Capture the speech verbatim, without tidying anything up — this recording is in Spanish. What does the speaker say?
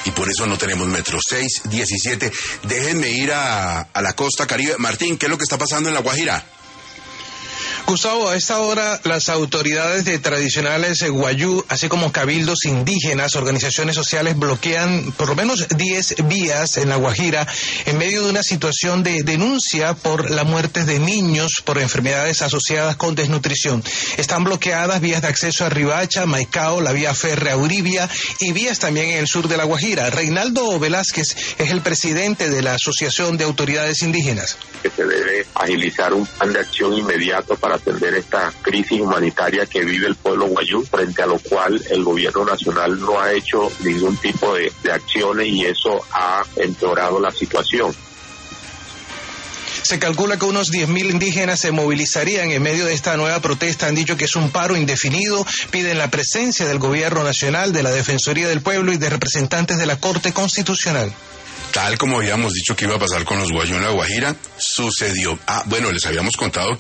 y por eso no tenemos metro. seis diecisiete. Déjenme ir a, a la costa Caribe. Martín, ¿qué es lo que está pasando en La Guajira? Gustavo, a esta hora las autoridades de tradicionales eh, Wayuu, así como cabildos indígenas, organizaciones sociales, bloquean por lo menos diez vías en La Guajira en medio de una situación de denuncia por la muerte de niños por enfermedades asociadas con desnutrición. Están bloqueadas vías de acceso a Ribacha, Maicao, la vía férrea Uribia y vías también en el sur de La Guajira. Reinaldo Velázquez es el presidente de la Asociación de Autoridades Indígenas. Que se debe agilizar un plan de acción inmediato para atender esta crisis humanitaria que vive el pueblo Wayuu, frente a lo cual el gobierno nacional no ha hecho ningún tipo de, de acciones y eso ha empeorado la situación. Se calcula que unos diez mil indígenas se movilizarían en medio de esta nueva protesta. Han dicho que es un paro indefinido, piden la presencia del gobierno nacional, de la Defensoría del Pueblo y de representantes de la Corte Constitucional. Tal como habíamos dicho que iba a pasar con los Wayuu en La Guajira, sucedió. Ah, bueno, les habíamos contado